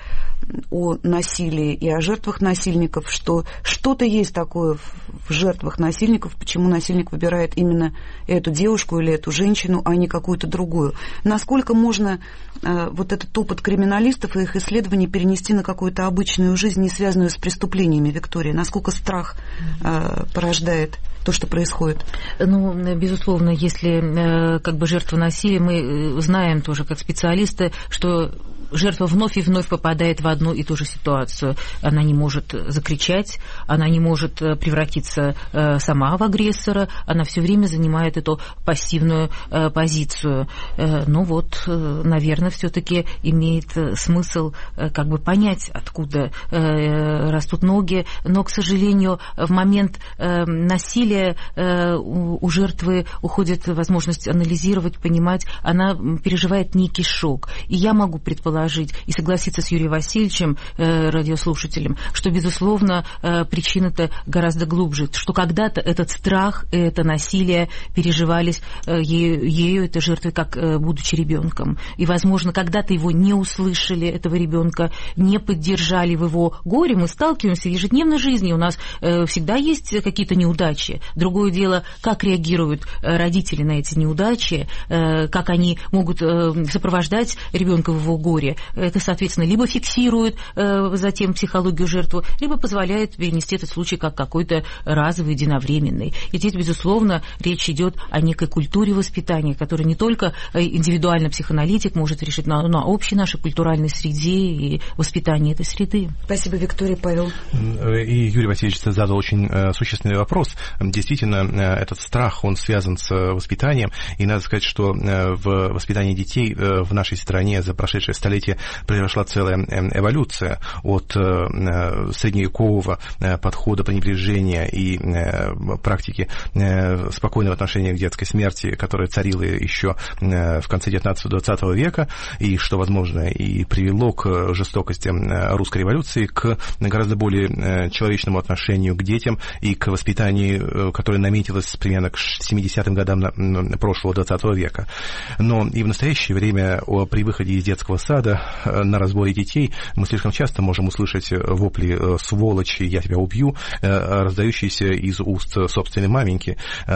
о насилии и о жертвах насильников, что что-то есть такое в жертвах насильников, почему насильник выбирает именно эту девушку или эту женщину, а не какую-то другую. Насколько можно э, вот этот опыт криминалистов и их исследований перенести на какую-то обычную жизнь, не связанную с преступлениями, Виктория? Насколько страх э, порождает то, что происходит? Ну, безусловно, если э, как бы жертва насилия, мы знаем тоже как специалисты, что жертва вновь и вновь попадает в одну и ту же ситуацию. Она не может закричать, она не может превратиться э, сама в агрессора, она все время занимает эту пассивную э, позицию. Э, ну вот, э, наверное, все-таки имеет смысл э, как бы понять, откуда э, растут ноги, но, к сожалению, в момент э, насилия э, у, у жертвы уходит возможность анализировать, понимать, она переживает некий шок. И я могу предположить, и согласиться с Юрием Васильевичем, э, радиослушателем, что, безусловно, э, причина-то гораздо глубже, что когда-то этот страх, это насилие переживались э, ею, ею, этой жертвой, как э, будучи ребенком. И, возможно, когда-то его не услышали, этого ребенка, не поддержали в его горе. Мы сталкиваемся в ежедневной жизни, у нас э, всегда есть какие-то неудачи. Другое дело, как реагируют э, родители на эти неудачи, э, как они могут э, сопровождать ребенка в его горе. Это, соответственно, либо фиксирует э, затем психологию жертвы, либо позволяет перенести этот случай как какой-то разовый, единовременный. И здесь, безусловно, речь идет о некой культуре воспитания, которую не только индивидуально психоаналитик может решить, но на общей нашей культуральной среде и воспитании этой среды. Спасибо, Виктория. Павел. И Юрий Васильевич задал очень э, существенный вопрос. Действительно, э, этот страх, он связан с воспитанием, и надо сказать, что э, в воспитании детей э, в нашей стране за прошедшее столетие произошла целая эволюция от средневекового подхода пренебрежения и практики спокойного отношения к детской смерти, которая царила еще в конце девятнадцатого-двадцатого века, и что, возможно, и привело к жестокости русской революции, к гораздо более человечному отношению к детям и к воспитанию, которое наметилось примерно к семидесятым годам прошлого двадцатого века. Но и в настоящее время при выходе из детского сада на разборе детей мы слишком часто можем услышать вопли «сволочи, я тебя убью», раздающиеся из уст собственной маменьки,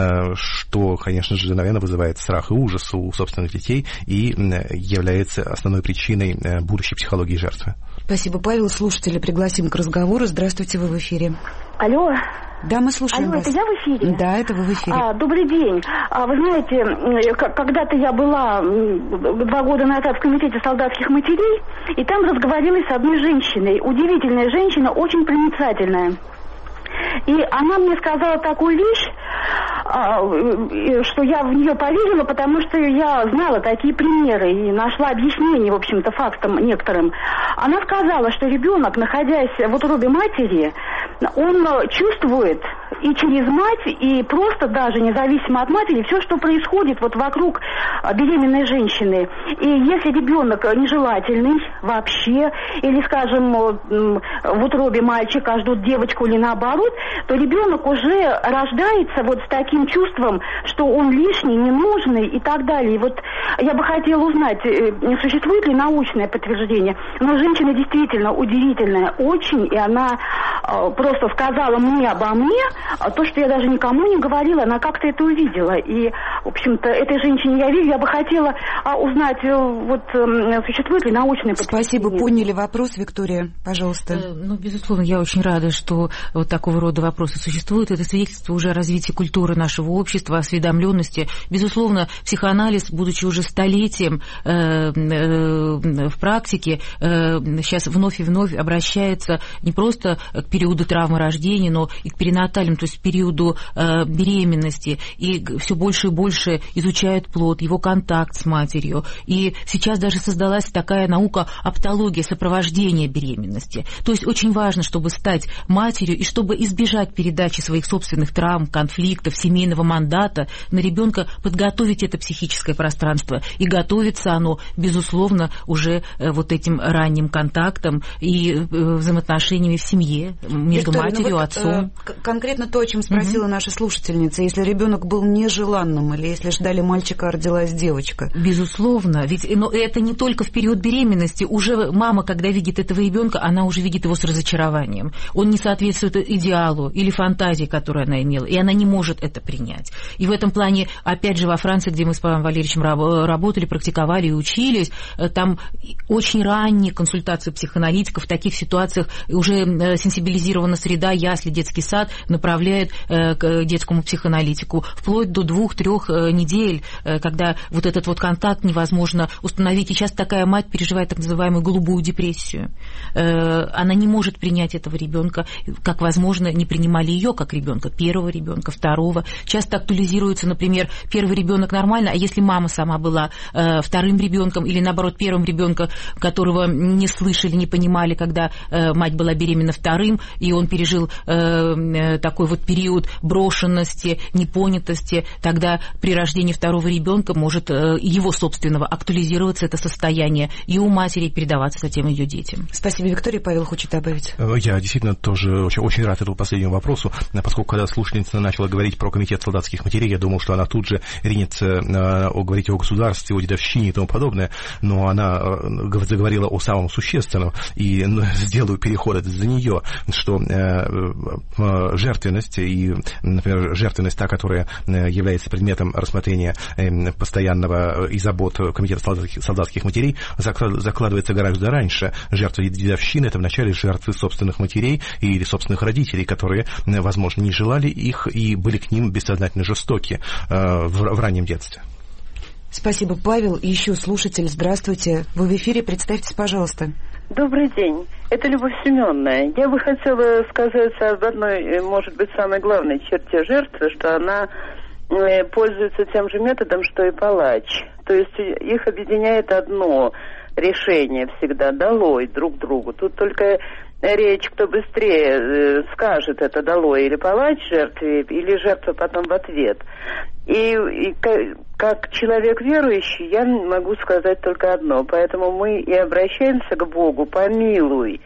что, конечно же, наверное, вызывает страх и ужас у собственных детей и является основной причиной будущей психологии жертвы. Спасибо, Павел. Слушателя пригласим к разговору. Здравствуйте, вы в эфире. Алло. Да, мы слушаем Алло, вас. это я в эфире? Да, это вы в эфире. А, добрый день. А, вы знаете, когда-то я была два года назад в комитете солдатских матерей, и там разговаривали с одной женщиной. Удивительная женщина, очень проницательная. И она мне сказала такую вещь, что я в нее поверила, потому что я знала такие примеры и нашла объяснение, в общем-то, фактам некоторым. Она сказала, что ребенок, находясь в утробе матери, он чувствует и через мать, и просто даже независимо от матери все, что происходит вот вокруг беременной женщины. И если ребенок нежелательный вообще, или, скажем, в утробе мальчика ждут девочку или наоборот, то ребенок уже рождается вот с таким чувством, что он лишний, ненужный и так далее. И вот я бы хотела узнать, существует ли научное подтверждение. Но женщина действительно удивительная очень, и она просто сказала мне обо мне то, что я даже никому не говорила, она как-то это увидела. И, в общем-то, этой женщине я верю. Я бы хотела узнать, вот существует ли научное подтверждение. Спасибо, поняли вопрос, Виктория, пожалуйста. Ну, безусловно, я очень рада, что вот такого рода вопросы существуют. Это свидетельство уже о развитии культуры нашего общества, осведомленности. Безусловно, психоанализ, будучи уже столетием э, э, в практике, э, сейчас вновь и вновь обращается не просто к периоду травмы рождения, но и к перинатальному, то есть к периоду э, беременности. И все больше и больше больше изучают плод, его контакт с матерью. И сейчас даже создалась такая наука оптология, сопровождения беременности. То есть очень важно, чтобы стать матерью и чтобы избежать передачи своих собственных травм, конфликтов, семейного мандата на ребенка, подготовить это психическое пространство. И готовится оно, безусловно, уже вот этим ранним контактом и взаимоотношениями в семье между Виктория, матерью, ну вот, отцом. Э, конкретно то, о чем спросила угу. наша слушательница. Если ребенок был нежеланным, или если ждали мальчика, а родилась девочка. Безусловно. Ведь но это не только в период беременности. Уже мама, когда видит этого ребенка, она уже видит его с разочарованием. Он не соответствует идеалу или фантазии, которую она имела, и она не может это принять. И в этом плане, опять же, во Франции, где мы с Павлом Валерьевичем работали, практиковали и учились, там очень ранние консультации психоаналитиков. В таких ситуациях уже сенсибилизирована среда, ясли, детский сад направляет к детскому психоаналитику вплоть до двух-трех недель, когда вот этот вот контакт невозможно установить. И часто такая мать переживает так называемую голубую депрессию. Она не может принять этого ребенка, как, возможно, не принимали ее как ребенка, первого ребенка, второго. Часто актуализируется, например, первый ребенок нормально, а если мама сама была вторым ребенком или, наоборот, первым ребенком, которого не слышали, не понимали, когда мать была беременна вторым, и он пережил такой вот период брошенности, непонятости, тогда при рождении второго ребенка может его собственного актуализироваться это состояние и у матери передаваться затем ее детям. Спасибо, Виктория. Павел хочет добавить. Я действительно тоже очень, очень рад этому последнему вопросу, поскольку когда слушательница начала говорить про комитет солдатских матерей, я думал, что она тут же ринется говорить о государстве, о дедовщине и тому подобное, но она заговорила о самом существенном, и сделаю переход за нее, что жертвенность, и, например, жертвенность та, которая является предметом рассмотрения постоянного и забот комитета солдатских, солдатских матерей, закладывается гораздо раньше. Жертва дедовщины — это вначале жертвы собственных матерей или собственных родителей, которые, возможно, не желали их и были к ним бессознательно жестоки в, в раннем детстве. Спасибо, Павел. Еще слушатель. Здравствуйте. Вы в эфире. Представьтесь, пожалуйста. Добрый день. Это Любовь Семеновна. Я бы хотела сказать об одной, может быть, самой главной черте жертвы, что она пользуется тем же методом, что и палач. То есть их объединяет одно решение всегда: долой друг другу. Тут только речь, кто быстрее скажет это долой, или палач жертве, или жертва потом в ответ. И, и как человек верующий я могу сказать только одно: поэтому мы и обращаемся к Богу: помилуй.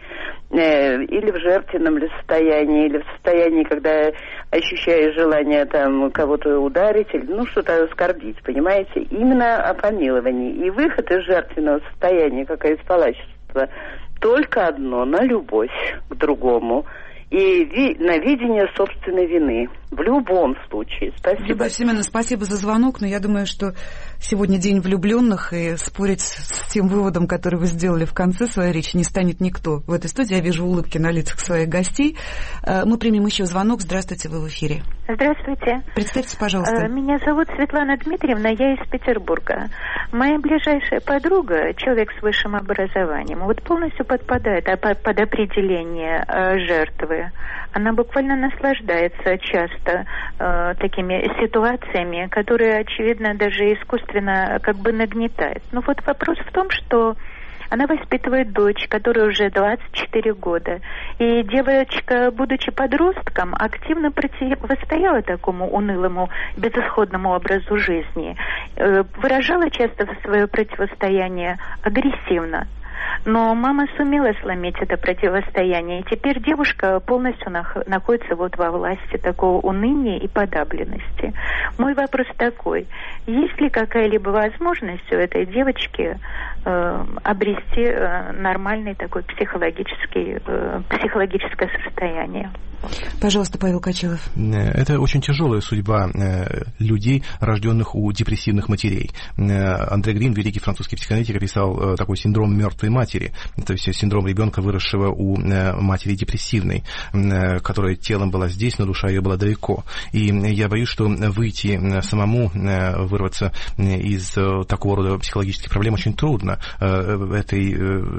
Э, или в жертвенном ли состоянии, или в состоянии, когда ощущаешь желание там кого-то ударить, или ну что-то оскорбить, понимаете? Именно о помиловании. И выход из жертвенного состояния, как и из палачества, только одно: на любовь к другому и ви- на видение собственной вины. В любом случае. Спасибо. Любовь Семеновна, спасибо за звонок, но я думаю, что сегодня день влюбленных, и спорить с тем выводом, который вы сделали в конце своей речи, не станет никто. В этой студии я вижу улыбки на лицах своих гостей. Мы примем еще звонок. Здравствуйте, вы в эфире. Здравствуйте. Представьтесь, пожалуйста. Меня зовут Светлана Дмитриевна, я из Петербурга. Моя ближайшая подруга, человек с высшим образованием, вот полностью подпадает под определение жертвы. Она буквально наслаждается часто э, такими ситуациями, которые, очевидно, даже искусственно как бы нагнетают. Но вот вопрос в том, что она воспитывает дочь, которой уже двадцать четыре года. И девочка, будучи подростком, активно противостояла такому унылому, безысходному образу жизни. Э, выражала часто свое противостояние агрессивно. Но мама сумела сломить это противостояние, и теперь девушка полностью нах- находится вот во власти такого уныния и подавленности. Мой вопрос такой: есть ли какая-либо возможность у этой девочки э, обрести э, нормальный такой психологический, э, психологическое состояние? Пожалуйста, Павел Качилов. Это очень тяжелая судьба людей, рожденных у депрессивных матерей. Андре Грин, великий французский психоаналитик, описал такой синдром мертвой матери, то есть синдром ребенка, выросшего у матери депрессивной, которая телом была здесь, но душа ее была далеко. И я боюсь, что выйти самому, вырваться из такого рода психологических проблем очень трудно. Этой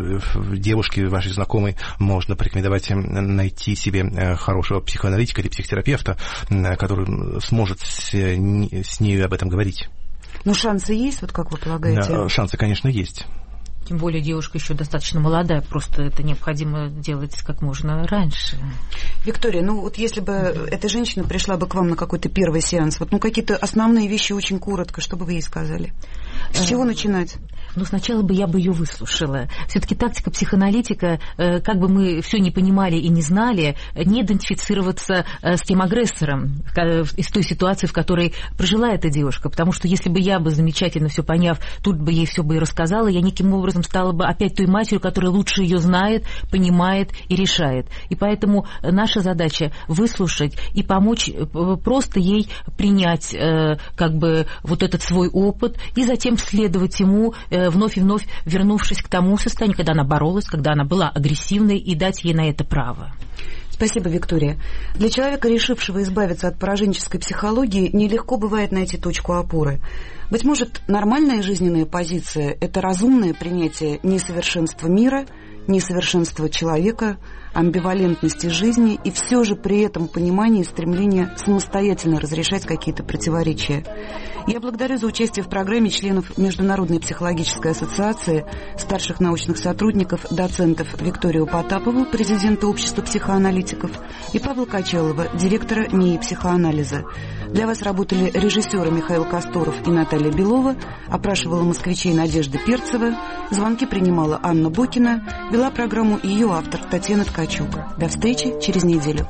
девушке, вашей знакомой, можно порекомендовать найти себе хорошего психоаналитика или психотерапевта, который сможет с, с ней об этом говорить. Ну, шансы есть, вот как вы полагаете? Да, шансы, конечно, есть. Тем более девушка еще достаточно молодая, просто это необходимо делать как можно раньше. Виктория, ну вот если бы эта женщина пришла бы к вам на какой-то первый сеанс, вот ну какие-то основные вещи очень коротко, что бы вы ей сказали? С чего начинать? Ну, сначала бы я бы ее выслушала. Все-таки тактика психоаналитика, как бы мы все не понимали и не знали, не идентифицироваться с тем агрессором из той ситуации, в которой прожила эта девушка. Потому что если бы я бы, замечательно все поняв, тут бы ей все бы и рассказала, я неким образом стала бы опять той матерью, которая лучше ее знает, понимает и решает. И поэтому наша задача выслушать и помочь просто ей принять как бы вот этот свой опыт и затем следовать ему, вновь и вновь вернувшись к тому состоянию, когда она боролась, когда она была агрессивной, и дать ей на это право. Спасибо, Виктория. Для человека, решившего избавиться от пораженческой психологии, нелегко бывает найти точку опоры. Быть может, нормальная жизненная позиция – это разумное принятие несовершенства мира, несовершенства человека, амбивалентности жизни и все же при этом понимание и стремление самостоятельно разрешать какие-то противоречия. Я благодарю за участие в программе членов Международной психологической ассоциации, старших научных сотрудников, доцентов Викторию Потапову, президента Общества психоаналитиков, и Павла Качалова, директора НИИ психоанализа. Для вас работали режиссеры Михаил Косторов и Наталья Белова, опрашивала москвичей Надежда Перцева, звонки принимала Анна Бокина, вела программу и ее автор Татьяна Ткачук. До встречи через неделю.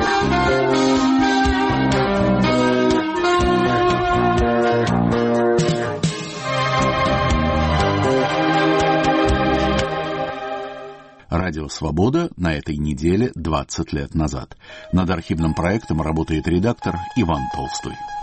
Радио «Свобода» на этой неделе двадцать лет назад. Над архивным проектом работает редактор Иван Толстой.